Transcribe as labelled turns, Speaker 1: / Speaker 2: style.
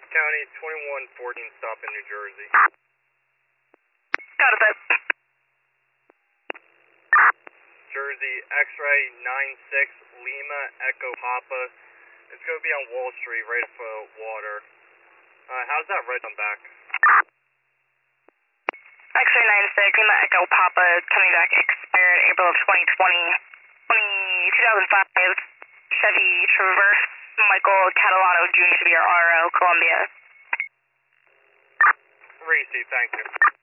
Speaker 1: County, 2114 stop in New Jersey.
Speaker 2: Got it.
Speaker 1: Jersey, X-ray 96 Lima Echo Papa. It's going to be on Wall Street, right for water. How's that red on back?
Speaker 2: X-ray 96 Lima Echo Papa coming back expired April of 2005. Chevy Traverse, Michael Catalano Jr. to be our RO, Columbia.
Speaker 1: Receive, thank you.